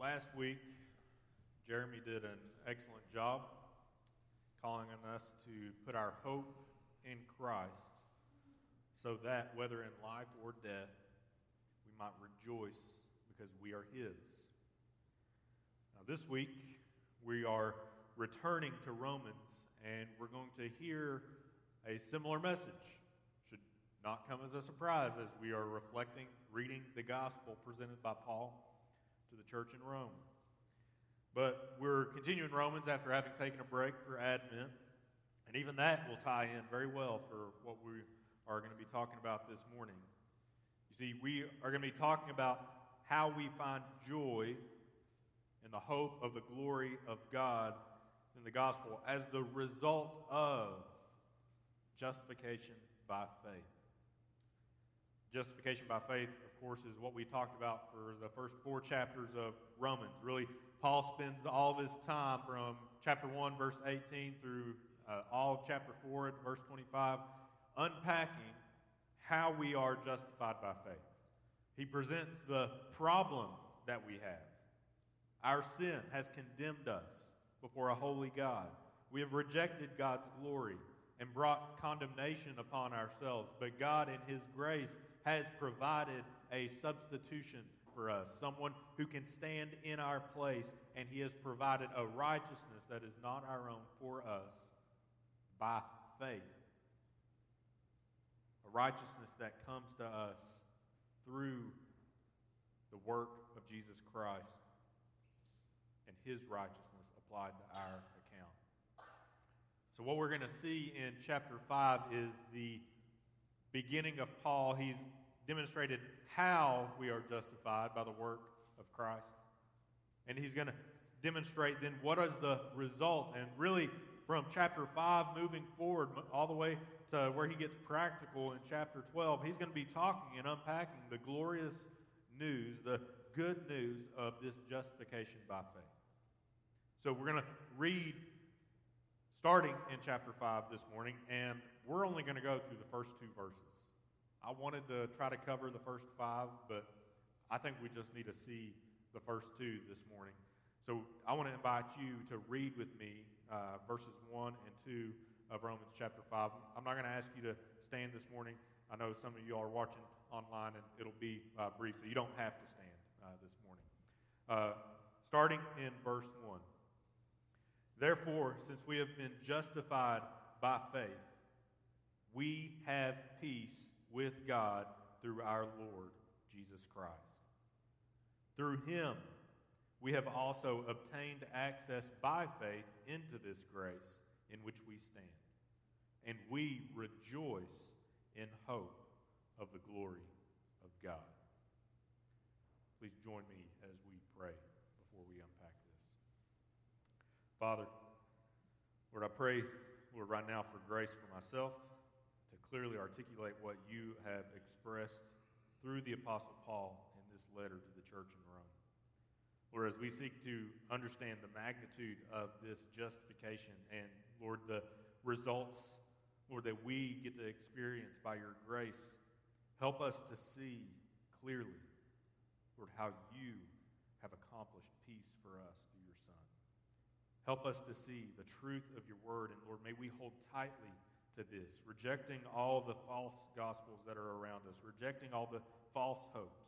Last week, Jeremy did an excellent job calling on us to put our hope in Christ so that, whether in life or death, we might rejoice because we are His. Now, this week, we are returning to Romans, and we're going to hear a similar message. Should not come as a surprise as we are reading the gospel presented by Paul to the church in Rome. But we're continuing Romans after having taken a break for Advent, and even that will tie in very well for what we are going to be talking about this morning. You see, we are going to be talking about how we find joy in the hope of the glory of God in the gospel as the result of justification by faith. Justification by faith, of course, is what we talked about for the first 4 chapters of Romans. Really, Paul spends all of his time from chapter 1, verse 18, through all of chapter 4, verse 25, unpacking how we are justified by faith. He presents the problem that we have. Our sin has condemned us before a holy God. We have rejected God's glory and brought condemnation upon ourselves. But God, in His grace, has provided a substitution for us, someone who can stand in our place, and He has provided a righteousness that is not our own for us by faith. A righteousness that comes to us through the work of Jesus Christ and His righteousness applied to our account. So what we're going to see in chapter 5 is the beginning of Paul. He's demonstrated how we are justified by the work of Christ. And he's going to demonstrate then what is the result. And really, from chapter 5 moving forward, all the way to where he gets practical in chapter 12, he's going to be talking and unpacking the glorious news, the good news of this justification by faith. So we're going to read starting in chapter 5 this morning, and we're only going to go through the first 2 verses. I wanted to try to cover the first 5, but I think we just need to see the first 2 this morning. So I want to invite you to read with me verses 1 and 2 of Romans chapter 5. I'm not going to ask you to stand this morning. I know some of you are watching online, and it'll be brief, so you don't have to stand this morning. Starting in verse 1. Therefore, since we have been justified by faith, we have peace with God through our Lord Jesus Christ. Through Him, we have also obtained access by faith into this grace in which we stand, and we rejoice in hope of the glory of God. Please join me as we pray before we unpack this. Father, Lord, I pray, Lord, right now for grace for myself to clearly articulate what you have expressed through the Apostle Paul in this letter to the church in Rome. Lord, as we seek to understand the magnitude of this justification and, Lord, the results, Lord, that we get to experience by your grace, help us to see clearly, Lord, how you have accomplished peace for us through your Son. Help us to see the truth of your word, and Lord, may we hold tightly to this, rejecting all the false gospels that are around us, rejecting all the false hopes.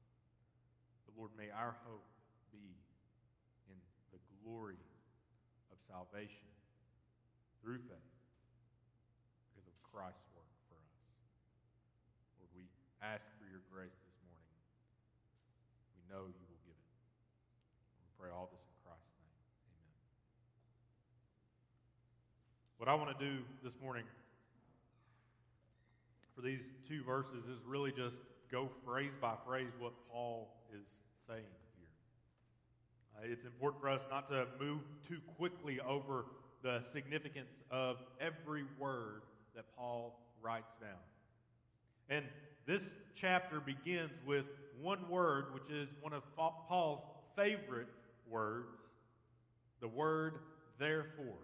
But Lord, may our hope be in the glory of salvation through faith because of Christ's work for us. Lord, we ask for your grace this morning. We know you will give it. We pray all this in Christ's name. Amen. What I want to do this morning for these 2 verses is really just go phrase by phrase what Paul is saying here. It's important for us not to move too quickly over the significance of every word that Paul writes down. And this chapter begins with one word, which is one of Paul's favorite words, the word therefore.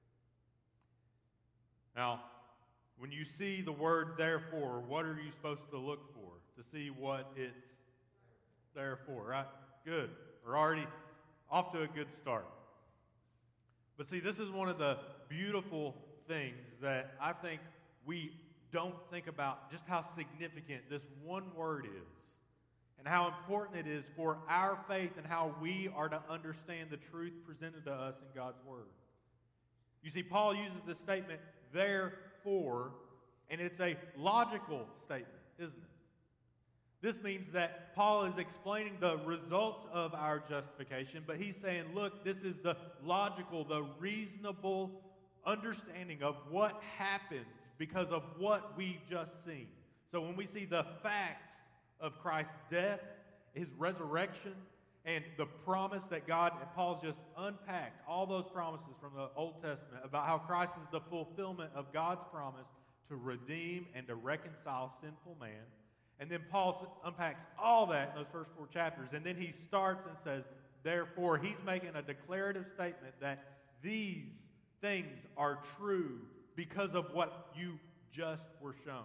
Now, when you see the word therefore, what are you supposed to look for to see what it's there for, right? Good. We're already off to a good start. But see, this is one of the beautiful things that I think we don't think about, just how significant this one word is and how important it is for our faith and how we are to understand the truth presented to us in God's Word. You see, Paul uses this statement, therefore, and it's a logical statement, isn't it? This means that Paul is explaining the results of our justification, but he's saying, look, this is the logical, the reasonable understanding of what happens because of what we've just seen. So when we see the facts of Christ's death, his resurrection, and the promise that God, and Paul's just unpacked all those promises from the Old Testament about how Christ is the fulfillment of God's promise to redeem and to reconcile sinful man. And then Paul unpacks all that in those first 4 chapters. And then he starts and says, therefore, he's making a declarative statement that these things are true because of what you just were shown.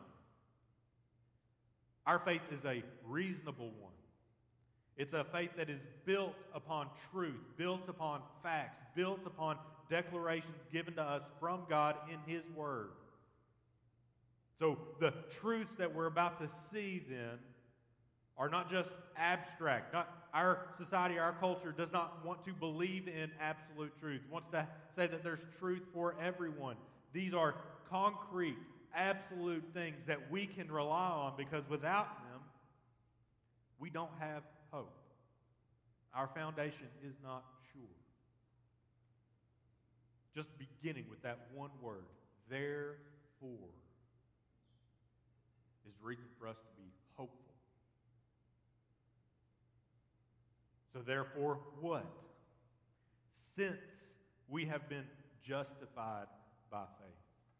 Our faith is a reasonable one. It's a faith that is built upon truth, built upon facts, built upon declarations given to us from God in His Word. So the truths that we're about to see then are not just abstract. Our society, our culture does not want to believe in absolute truth. It wants to say that there's truth for everyone. These are concrete, absolute things that we can rely on because without them, we don't have hope. Our foundation is not sure. Just beginning with that one word, therefore, is reason for us to be hopeful. So therefore, what? Since we have been justified by faith.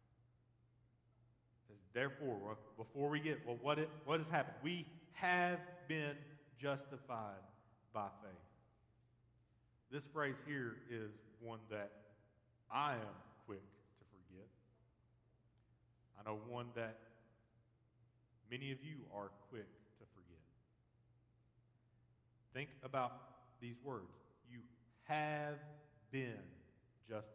It says, therefore, before we get, what has happened? We have been justified by faith. This phrase here is one that I am quick to forget. I know one that many of you are quick to forget. Think about these words. You have been justified.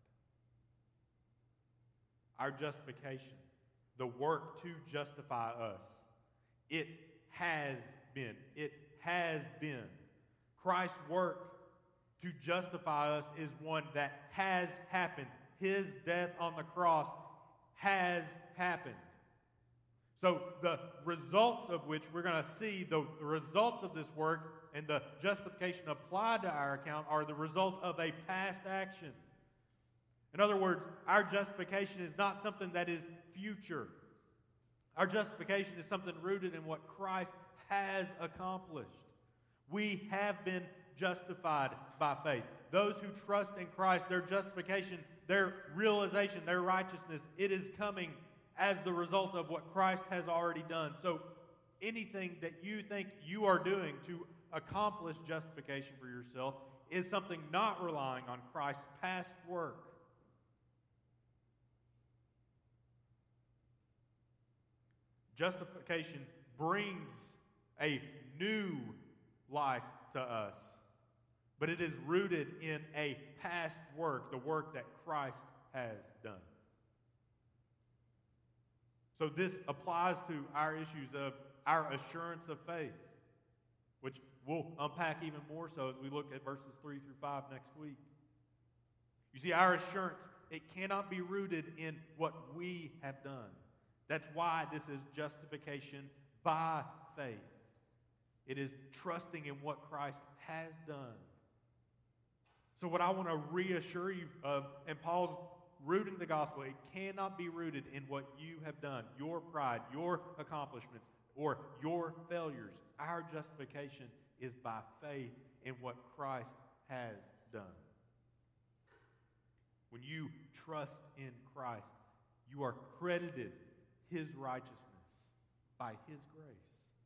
Our justification, the work to justify us, it has been. It has been. Christ's work to justify us is one that has happened. His death on the cross has happened. So the results of which we're going to see, the results of this work and the justification applied to our account are the result of a past action. In other words, our justification is not something that is future. Our justification is something rooted in what Christ has accomplished. We have been justified by faith. Those who trust in Christ, their justification, their realization, their righteousness, it is coming as the result of what Christ has already done. So anything that you think you are doing to accomplish justification for yourself is something not relying on Christ's past work. Justification brings a new life to us, but it is rooted in a past work, the work that Christ has done. So this applies to our issues of our assurance of faith, which we'll unpack even more so as we look at verses 3 through 5 next week. You see, our assurance, it cannot be rooted in what we have done. That's why this is justification by faith. It is trusting in what Christ has done. So what I want to reassure you of, and Paul's rooting the gospel, it cannot be rooted in what you have done, your pride, your accomplishments, or your failures. Our justification is by faith in what Christ has done. When you trust in Christ, you are credited His righteousness by His grace.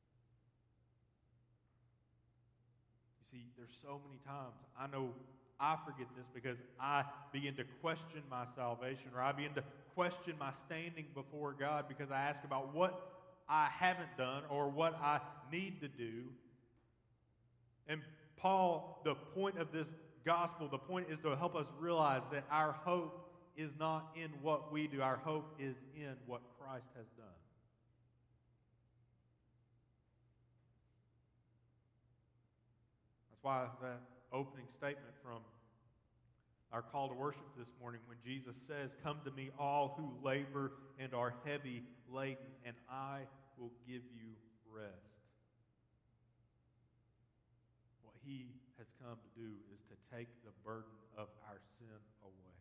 You see, there's so many times, I know I forget this because I begin to question my salvation, or I begin to question my standing before God because I ask about what I haven't done or what I need to do. And Paul, the point of this gospel, the point is to help us realize that our hope is not in what we do. Our hope is in what Christ has done. That's why that opening statement from our call to worship this morning, when Jesus says, "Come to me, all who labor and are heavy laden, and I will give you rest." What he has come to do is to take the burden of our sin away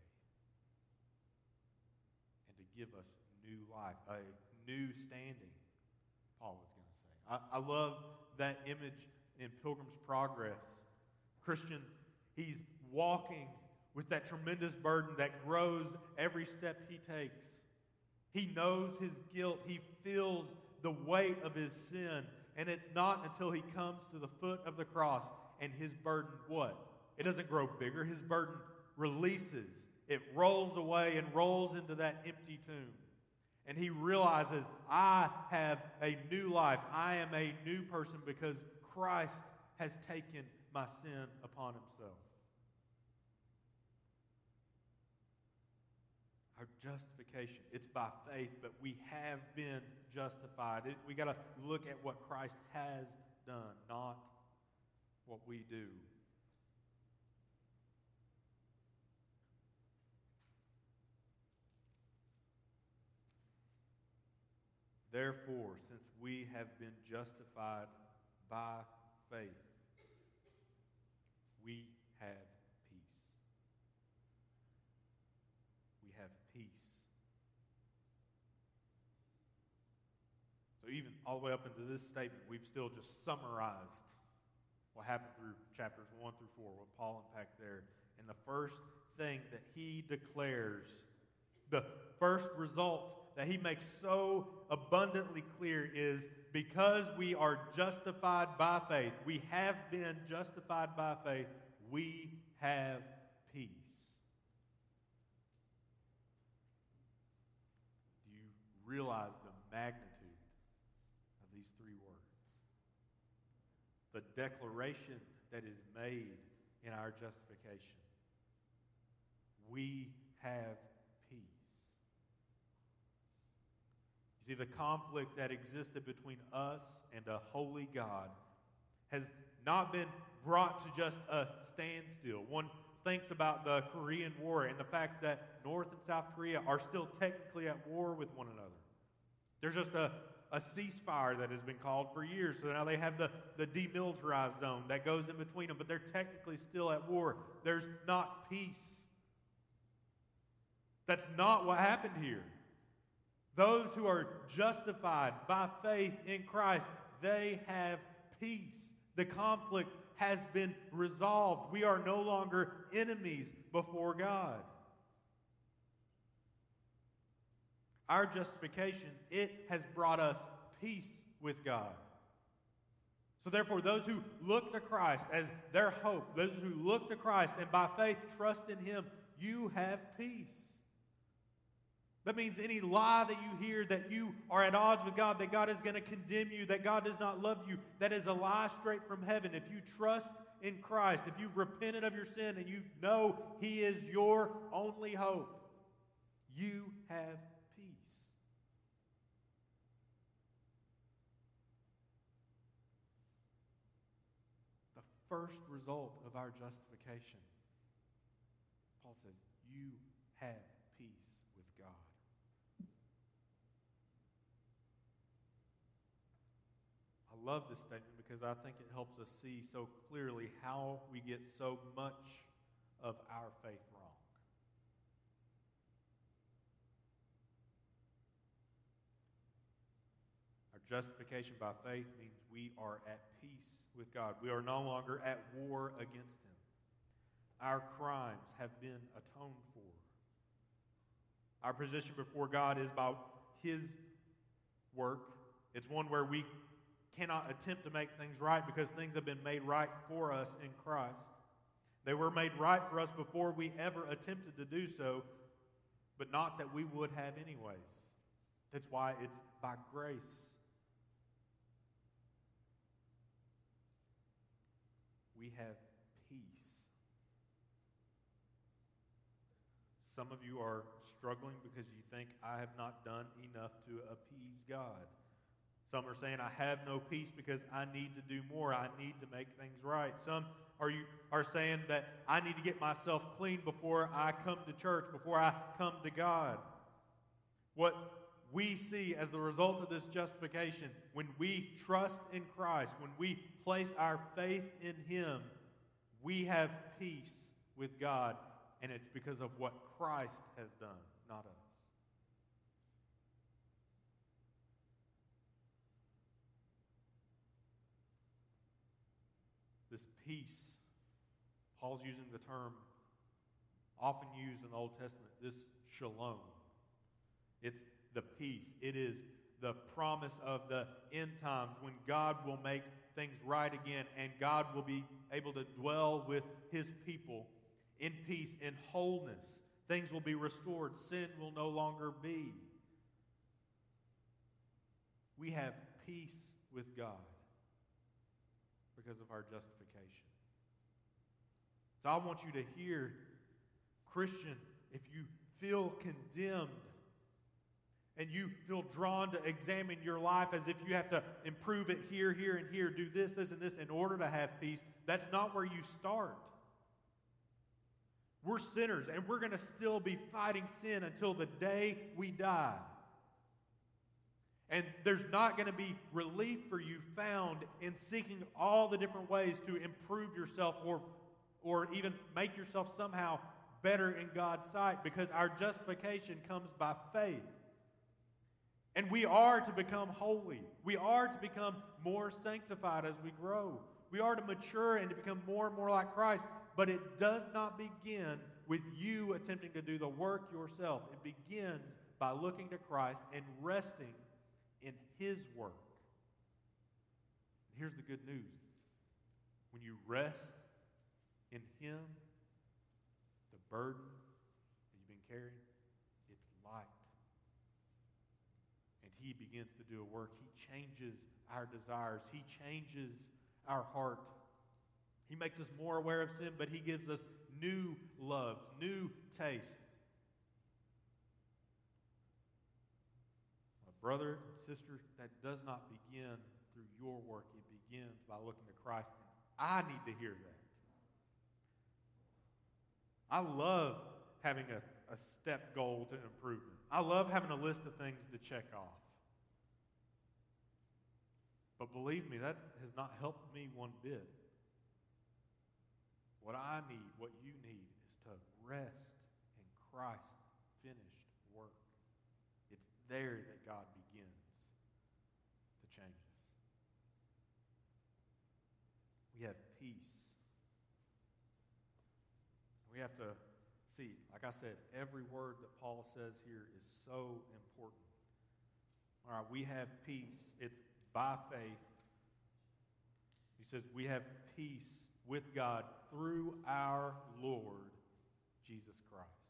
and to give us new life, a new standing, Paul was going to say. I love that image in Pilgrim's Progress. Christian, he's walking with that tremendous burden that grows every step he takes. He knows his guilt. He feels the weight of his sin. And it's not until he comes to the foot of the cross and his burden, what? It doesn't grow bigger. His burden releases. It rolls away and rolls into that empty tomb. And he realizes, I have a new life. I am a new person because Christ has taken my sin upon himself. Our justification, it's by faith, but we have been justified. We got to look at what Christ has done, not what we do. Therefore, since we have been justified by faith, we have peace. We have peace. So even all the way up into this statement, we've still just summarized what happened through chapters 1 through 4, what Paul unpacked there. And the first thing that he declares, the first result that he makes so abundantly clear is because we are justified by faith, we have been justified by faith, we have peace. Do you realize the magnitude of these three words? The declaration that is made in our justification. We have peace. You see, the conflict that existed between us and a holy God has not been brought to just a standstill. One thinks about the Korean War and the fact that North and South Korea are still technically at war with one another. There's just a ceasefire that has been called for years. So now they have the demilitarized zone that goes in between them, but they're technically still at war. There's not peace. That's not what happened here. Those who are justified by faith in Christ, they have peace. The conflict has been resolved. We are no longer enemies before God. Our justification, it has brought us peace with God. So therefore, those who look to Christ as their hope, those who look to Christ and by faith trust in Him, you have peace. That means any lie that you hear that you are at odds with God, that God is going to condemn you, that God does not love you, that is a lie straight from heaven. If you trust in Christ, if you've repented of your sin and you know He is your only hope, you have peace. The first result of our justification, Paul says, you have peace with God. I love this statement because I think it helps us see so clearly how we get so much of our faith wrong. Our justification by faith means we are at peace with God. We are no longer at war against Him. Our crimes have been atoned for. Our position before God is by His work. It's one where we cannot attempt to make things right because things have been made right for us in Christ. They were made right for us before we ever attempted to do so, but not that we would have anyways. That's why it's by grace. we have peace. Some of you are struggling because you think, I have not done enough to appease God. Some are saying, I have no peace because I need to do more. I need to make things right. Some are saying that I need to get myself clean before I come to church, before I come to God. What we see as the result of this justification, when we trust in Christ, when we place our faith in Him, we have peace with God, and it's because of what Christ has done, not us. This peace, Paul's using the term often used in the Old Testament, this shalom. It's the peace. It is the promise of the end times when God will make things right again and God will be able to dwell with His people in peace, in wholeness. Things will be restored. Sin will no longer be. We have peace with God because of our justification. So I want you to hear, Christian, if you feel condemned and you feel drawn to examine your life as if you have to improve it here, here, and here, do this, this, and this in order to have peace, that's not where you start. We're sinners, and we're going to still be fighting sin until the day we die. And there's not going to be relief for you found in seeking all the different ways to improve yourself or even make yourself somehow better in God's sight, because our justification comes by faith. And we are to become holy. We are to become more sanctified as we grow. We are to mature and to become more and more like Christ. But it does not begin with you attempting to do the work yourself. It begins by looking to Christ and resting in His work. And here's the good news. When you rest in Him, the burden that you've been carrying, it's light. And He begins to do a work. He changes our desires. He changes our heart. He makes us more aware of sin, but He gives us new loves, new tastes. My brother and sister, that does not begin through your work. It begins by looking to Christ. And I need to hear that. I love having a step goal to improvement. I love having a list of things to check off. But believe me, that has not helped me one bit. What I need, what you need, is to rest in Christ's finished work. It's there that God begins to change us. We have peace. We have to see, like I said, every word that Paul says here is so important. All right, we have peace. It's by faith. He says we have peace with God through our Lord Jesus Christ.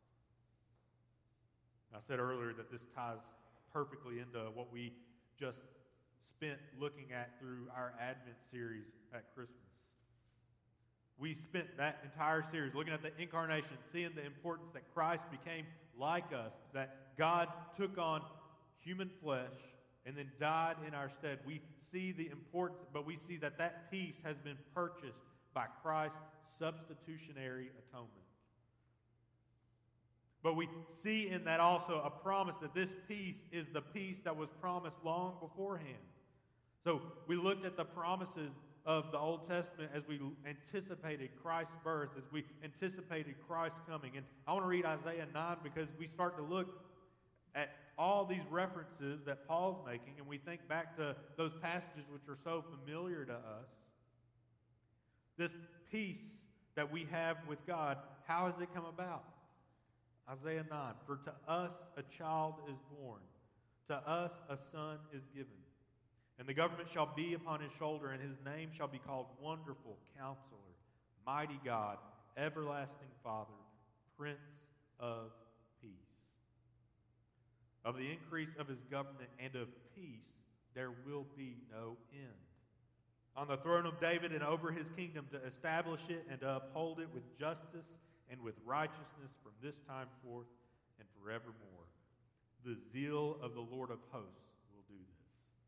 I said earlier that this ties perfectly into what we just spent looking at through our Advent series at Christmas. We spent that entire series looking at the incarnation, seeing the importance that Christ became like us, that God took on human flesh and then died in our stead. We see the importance, but we see that that peace has been purchased by Christ's substitutionary atonement. But we see in that also a promise that this peace is the peace that was promised long beforehand. So we looked at the promises of the Old Testament as we anticipated Christ's birth, as we anticipated Christ's coming. And I want to read Isaiah 9 because we start to look at all these references that Paul's making, and we think back to those passages which are so familiar to us. This peace that we have with God, how has it come about? Isaiah 9, for to us a child is born, to us a son is given, and the government shall be upon his shoulder, and his name shall be called Wonderful Counselor, Mighty God, Everlasting Father, Prince of Peace. Of the increase of his government and of peace there will be no end. on the throne of David and over his kingdom, to establish it and to uphold it with justice and with righteousness from this time forth and forevermore. The zeal of the Lord of hosts will do this.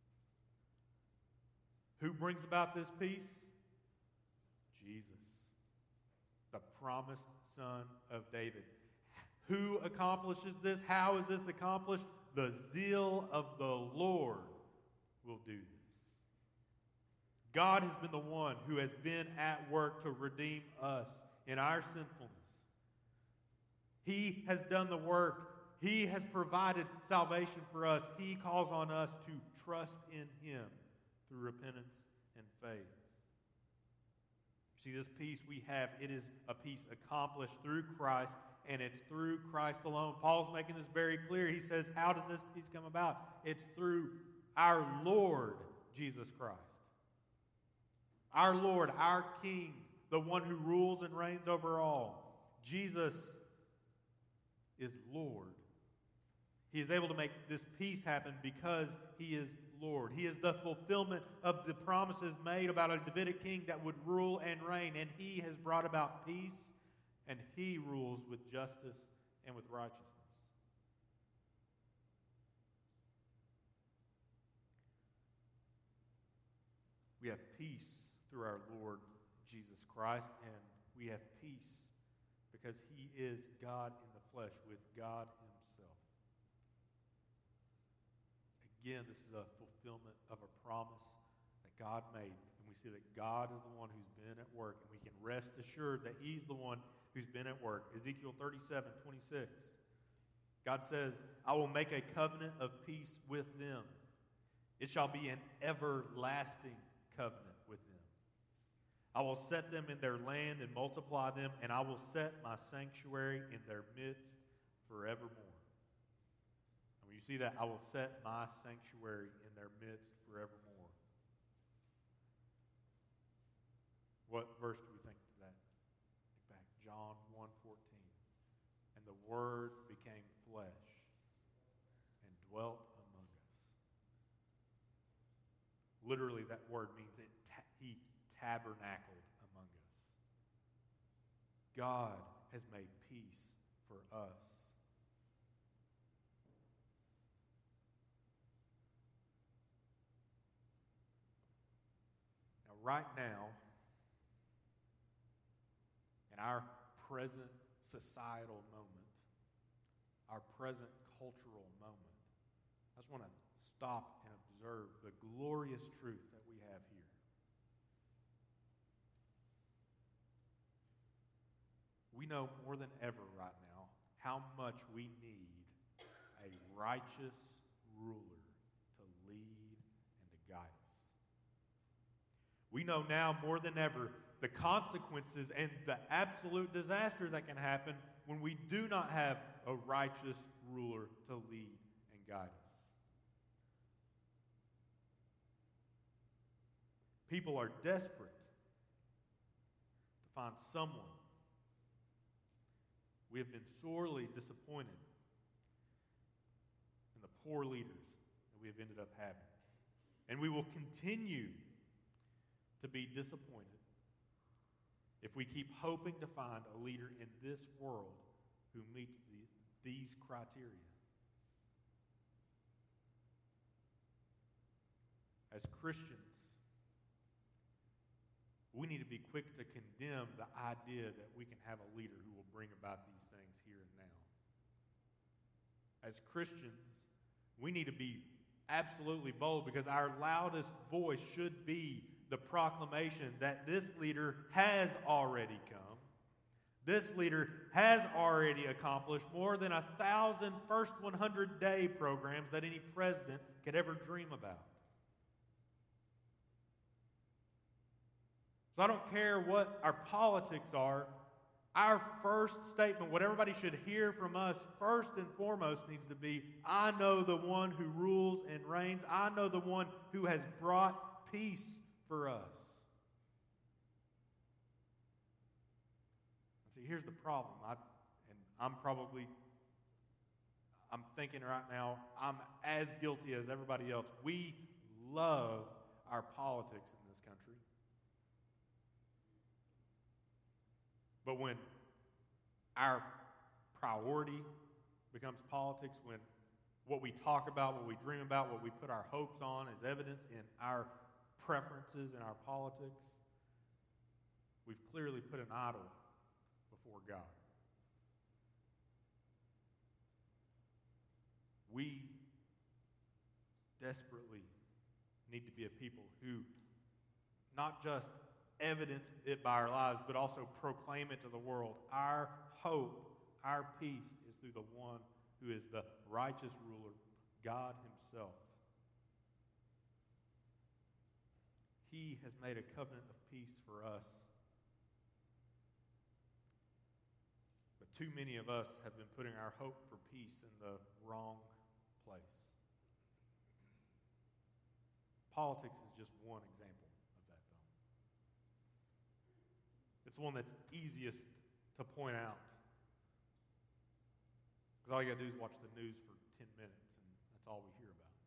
Who brings about this peace? Jesus, the promised Son of David. Who accomplishes this? How is this accomplished? The zeal of the Lord will do this. God has been the one who has been at work to redeem us in our sinfulness. He has done the work. He has provided salvation for us. He calls on us to trust in Him through repentance and faith. See, this peace we have, it is a peace accomplished through Christ, and it's through Christ alone. Paul's making this very clear. He says, how does this peace come about? It's through our Lord Jesus Christ. Our Lord, our King, the one who rules and reigns over all. Jesus is Lord. He is able to make this peace happen because He is Lord. He is the fulfillment of the promises made about a Davidic king that would rule and reign, and He has brought about peace, and He rules with justice and with righteousness. We have peace through our Lord Jesus Christ, and we have peace because He is God in the flesh with God Himself. Again, this is a fulfillment of a promise that God made, and we see that God is the one who's been at work, and we can rest assured that He's the one who's been at work. Ezekiel 37:26. God says, I will make a covenant of peace with them. It shall be an everlasting covenant with them. I will set them in their land and multiply them, and I will set my sanctuary in their midst forevermore. And when you see that, I will set my sanctuary in their midst forevermore. What verse do we think to that? Think back, John 1:14. And the Word became flesh and dwelt among us. Literally, that word means He tabernacled among us. God has made peace for us. Now, right now, in our present societal moment, our present cultural moment, I just want to stop and observe the glorious truth that we have here. We know more than ever right now how much we need a righteous ruler to lead and to guide us. We know now more than ever the consequences and the absolute disaster that can happen when we do not have a righteous ruler to lead and guide us. People are desperate to find someone. We have been sorely disappointed in the poor leaders that we have ended up having. And we will continue to be disappointed if we keep hoping to find a leader in this world who meets these criteria. As Christians, we need to be quick to condemn the idea that we can have a leader who will bring about these things here and now. As Christians, we need to be absolutely bold because our loudest voice should be the proclamation that this leader has already come. This leader has already accomplished more than 1,000 first 100-day programs that any president could ever dream about. So I don't care what our politics are. Our first statement, what everybody should hear from us first and foremost needs to be, I know the one who rules and reigns. I know the one who has brought peace for us. See, here's the problem. I'm thinking right now, I'm as guilty as everybody else. We love our politics in this country. But when our priority becomes politics, when what we talk about, what we dream about, what we put our hopes on is evidence in our preferences and our politics, we've clearly put an idol before God. We desperately need to be a people who not just evidence it by our lives, but also proclaim it to the world. Our hope, our peace is through the one who is the righteous ruler, God himself. He has made a covenant of peace for us. But too many of us have been putting our hope for peace in the wrong place. Politics is just one example of that, though. It's one that's easiest to point out. Because all you got to do is watch the news for 10 minutes, and that's all we hear about.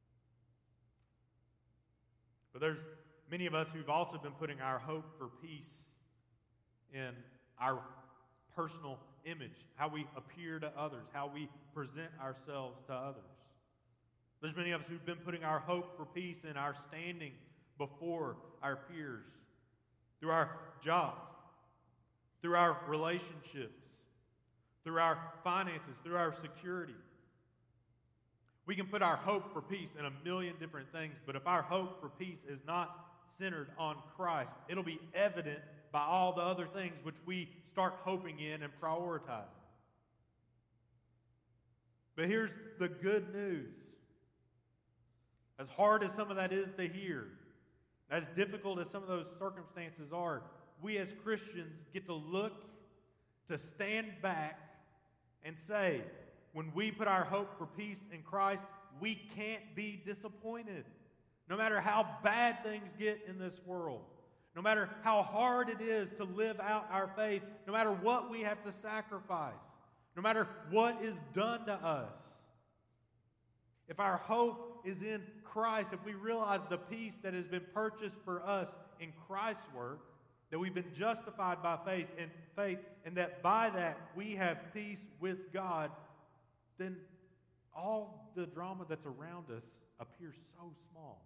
But there's many of us who've also been putting our hope for peace in our personal image, how we appear to others, how we present ourselves to others. There's many of us who've been putting our hope for peace in our standing before our peers, through our jobs, through our relationships, through our finances, through our security. We can put our hope for peace in a million different things, but if our hope for peace is not centered on Christ, it'll be evident by all the other things which we start hoping in and prioritizing. But here's the good news. As hard as some of that is to hear, as difficult as some of those circumstances are, we as Christians get to look, to stand back and say, when we put our hope for peace in Christ, we can't be disappointed. No matter how bad things get in this world, no matter how hard it is to live out our faith, no matter what we have to sacrifice, no matter what is done to us, if our hope is in Christ, if we realize the peace that has been purchased for us in Christ's work, that we've been justified by faith, and that by that we have peace with God, then all the drama that's around us appears so small.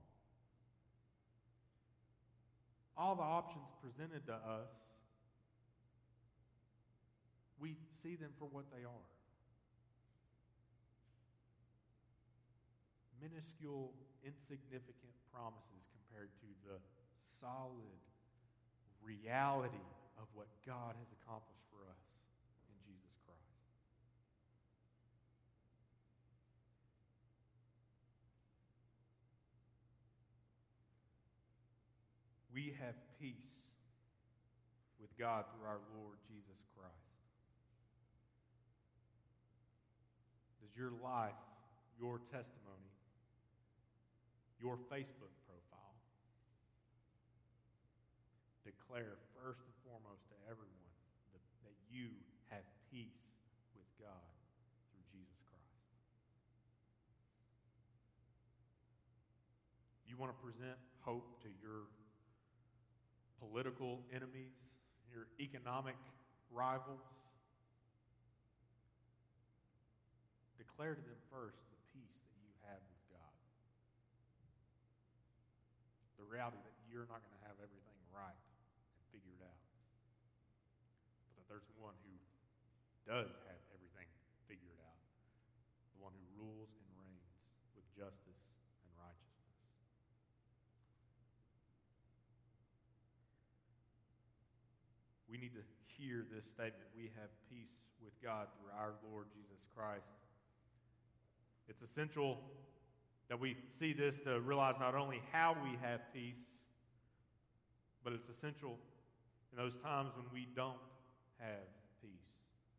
All the options presented to us, we see them for what they are. Minuscule, insignificant promises compared to the solid reality of what God has accomplished for us in Jesus Christ. We have peace with God through our Lord Jesus Christ. Does your life, your testimony, your Facebook profile declare first and foremost to everyone that you have peace with God through Jesus Christ? You want to present hope to your political enemies, your economic rivals? Declare to them first the peace that you have with God. The reality that you're not going to have everything right and figured out, but that there's one who does have everything figured out, the one who rules and reigns with justice and righteousness. We need to hear this statement. We have peace with God through our Lord Jesus Christ. It's essential that we see this to realize not only how we have peace, but it's essential in those times when we don't have peace.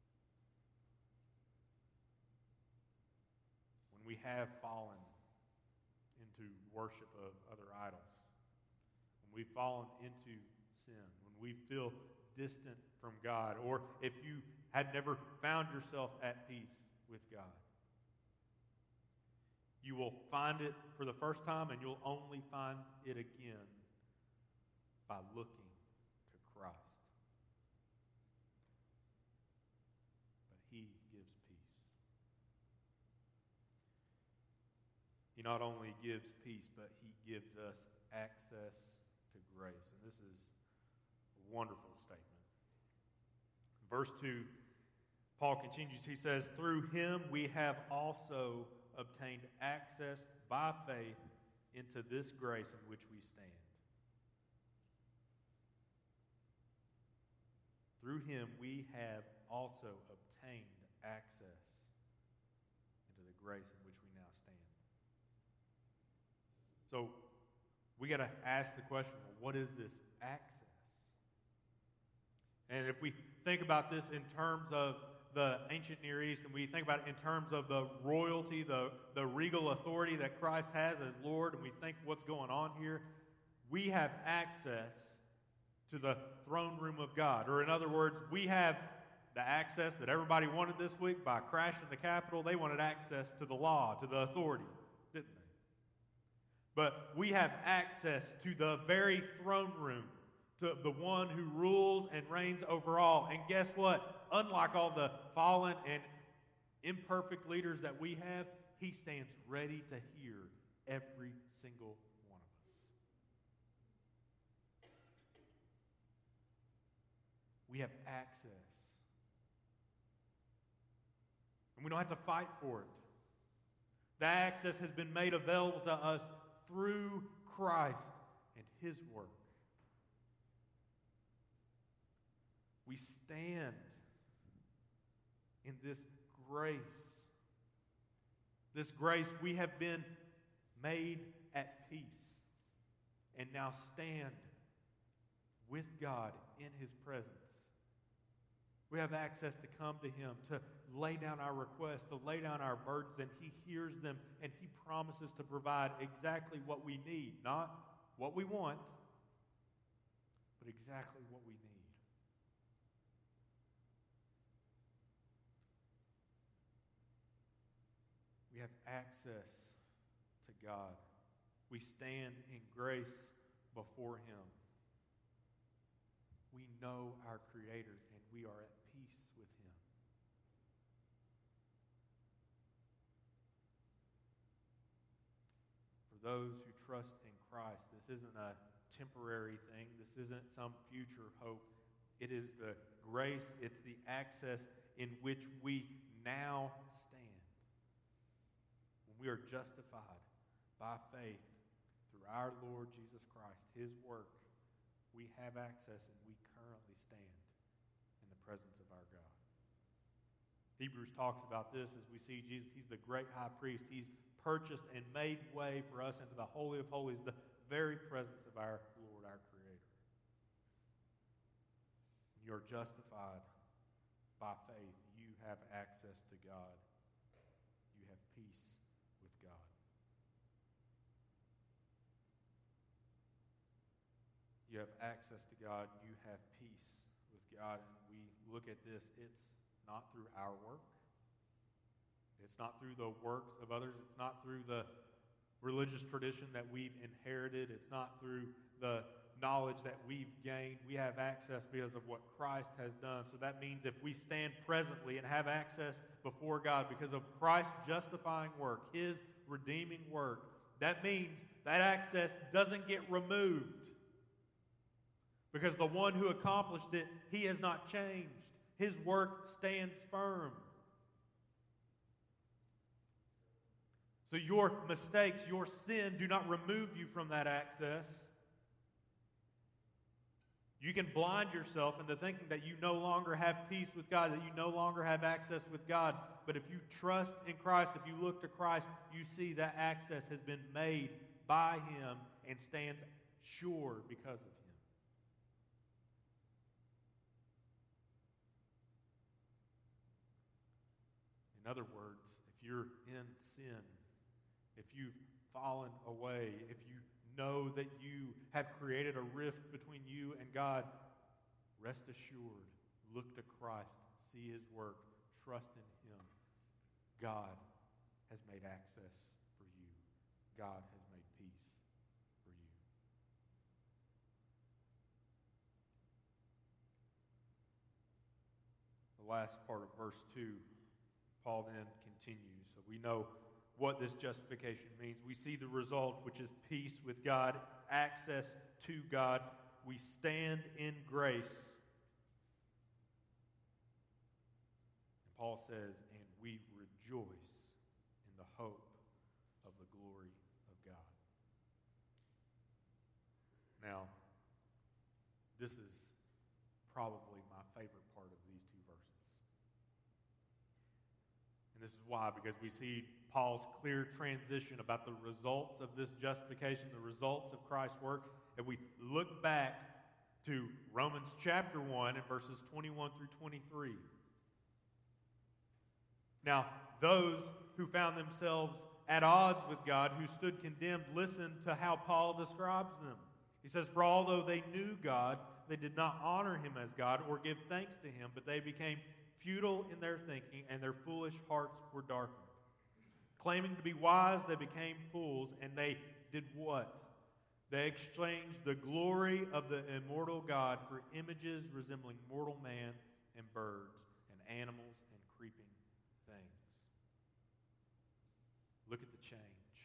When we have fallen into worship of other idols. When we've fallen into sin. When we feel distant from God. Or if you had never found yourself at peace with God. You will find it for the first time, and you'll only find it again by looking to Christ. He not only gives peace, but he gives us access to grace. And this is a wonderful statement. Verse 2, Paul continues. He says, "Through him we have also obtained access by faith into this grace in which we stand." Through him we have also obtained access into the grace in which we now stand. So we got to ask the question, well, what is this access? And if we think about this in terms of the ancient Near East, and we think about it in terms of the royalty, the regal authority that Christ has as Lord, and we think what's going on here, we have access to the throne room of God. Or in other words, we have the access that everybody wanted this week by crashing the Capitol. They wanted access to the law, to the authority, didn't they? But we have access to the very throne room, to the one who rules and reigns over all. And guess what? Unlike all the fallen and imperfect leaders that we have, he stands ready to hear every single one of us. We have access. And we don't have to fight for it. That access has been made available to us through Christ and his work. We stand in this grace. This grace, we have been made at peace and now stand with God in his presence. We have access to come to him, to lay down our requests, to lay down our burdens, and he hears them, and he promises to provide exactly what we need. Not what we want, but exactly what we need. We have access to God. We stand in grace before him. We know our Creator, and we are at peace with him. For those who trust in Christ, this isn't a temporary thing. This isn't some future hope. It is the grace, it's the access in which we now stand. When we are justified by faith through our Lord Jesus Christ, his work, we have access and we currently stand in the presence of our God. Hebrews talks about this as we see Jesus. He's the great high priest. He's purchased and made way for us into the Holy of Holies, the very presence of our Lord, our Creator. When you are justified by faith, you have access to God. You have peace with God. You have access to God. You have peace with God. And we look at this, it's not through our work. It's not through the works of others. It's not through the religious tradition that we've inherited. It's not through the knowledge that we've gained. We have access because of what Christ has done. So that means if we stand presently and have access before God because of Christ's justifying work, his redeeming work, that means that access doesn't get removed. Because the one who accomplished it, he has not changed. His work stands firm. So your mistakes, your sin, do not remove you from that access. You can blind yourself into thinking that you no longer have peace with God, that you no longer have access with God. But if you trust in Christ, if you look to Christ, you see that access has been made by him and stands sure because of him. In other words, if you're in sin, if you've fallen away, if you know that you have created a rift between you and God, rest assured, look to Christ, see his work, trust in him. God has made access for you. God has made peace for you. The last part of verse 2, Paul then continues. So we know what this justification means. We see the result, which is peace with God, access to God. We stand in grace. And Paul says, and we rejoice in the hope of the glory of God. Now, this is probably my favorite part of these two verses. And this is why, because we see Paul's clear transition about the results of this justification, the results of Christ's work, and we look back to Romans chapter 1 and verses 21 through 23. Now, those who found themselves at odds with God, who stood condemned, listen to how Paul describes them. He says, for although they knew God, they did not honor him as God or give thanks to him, but they became futile in their thinking, and their foolish hearts were darkened. Claiming to be wise, they became fools, and they did what? They exchanged the glory of the immortal God for images resembling mortal man and birds and animals and creeping things. Look at the change.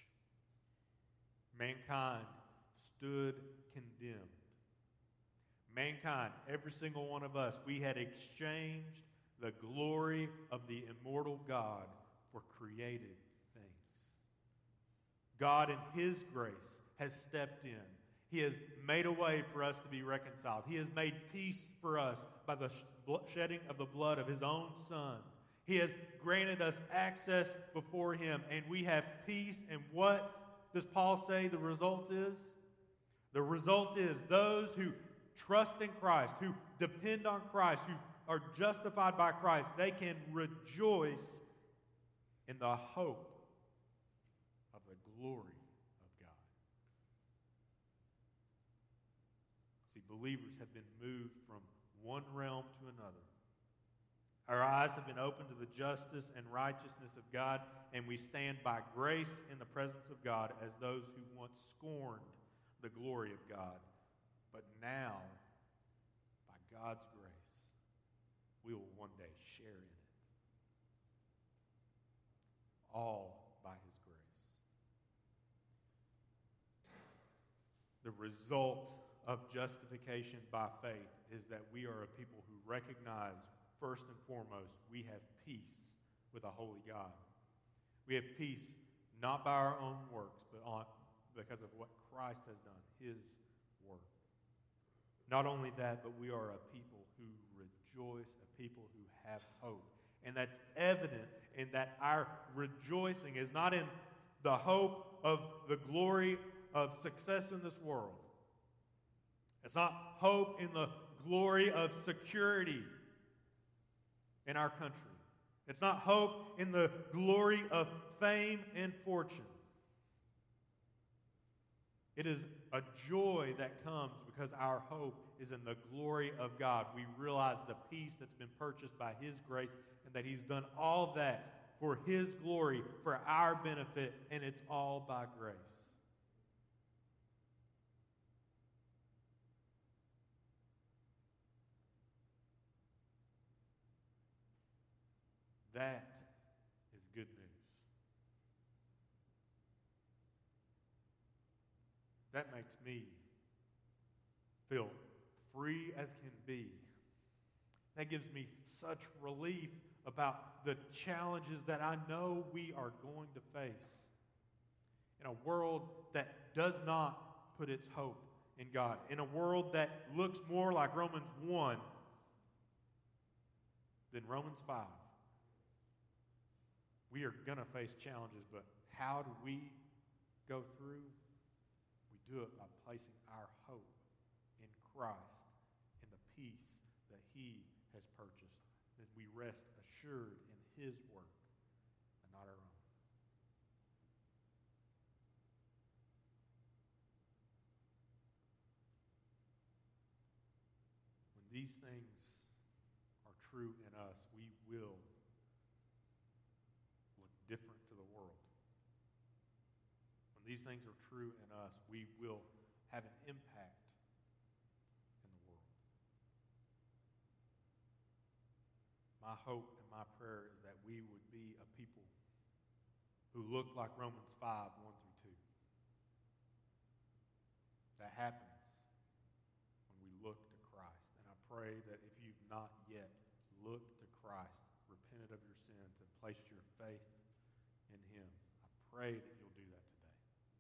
Mankind stood condemned. Mankind, every single one of us, we had exchanged the glory of the immortal God for created things. God, in his grace, has stepped in. He has made a way for us to be reconciled. He has made peace for us by the shedding of the blood of his own Son. He has granted us access before him, and we have peace. And what does Paul say the result is? The result is those who trust in Christ, who depend on Christ, who are justified by Christ, they can rejoice in the hope of the glory of God. See, believers have been moved from one realm to another. Our eyes have been opened to the justice and righteousness of God, and we stand by grace in the presence of God as those who once scorned the glory of God. But now, by God's grace, we will one day share in it. All by his grace. The result of justification by faith is that we are a people who recognize, first and foremost, we have peace with a holy God. We have peace not by our own works, but because of what Christ has done, his work. Not only that, but we are a people who rejoice, a people who have hope. And that's evident in that our rejoicing is not in the hope of the glory of success in this world. It's not hope in the glory of security in our country. It's not hope in the glory of fame and fortune. It is a joy that comes because our hope is in the glory of God. We realize the peace that's been purchased by his grace and that he's done all that for his glory, for our benefit, and it's all by grace. That is good news. That makes me feel free as can be. That gives me such relief about the challenges that I know we are going to face in a world that does not put its hope in God, in a world that looks more like Romans 1 than Romans 5. We are going to face challenges, but how do we go through? We do it by placing our hope in Christ, in the peace that he has purchased, as we rest assured in his work and not our own. When these things are true in us, we will look different to the world. When these things are true in us, we will have an impact in the world. My hope and my prayer is that we would be a people who look like Romans 5, 1 through 2. That happens when we look to Christ. And I pray that if you've not yet looked to Christ, repented of your sins, and placed your faith in Him, I pray that you'll do that today.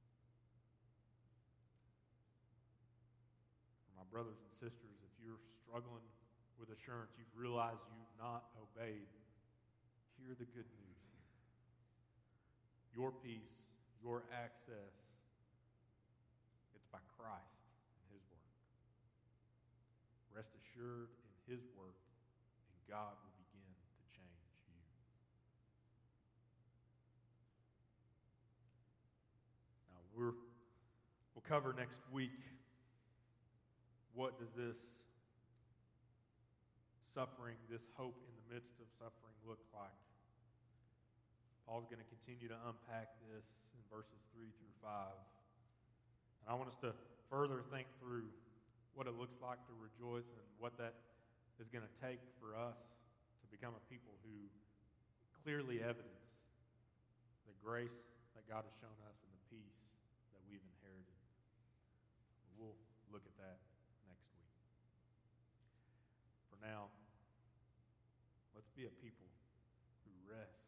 For my brothers and sisters, if you're struggling with assurance, you've realized you've not obeyed, hear the good news here. Your peace, your access, it's by Christ and His work. Rest assured in His work, and God will begin to change you. Now, we'll cover next week, what does this suffering, this hope in the midst of suffering look like? Paul's going to continue to unpack this in verses 3 through 5. And I want us to further think through what it looks like to rejoice and what that is going to take for us to become a people who clearly evidence the grace that God has shown us and the peace that we've inherited. We'll look at that next week. For now, let's be a people who rest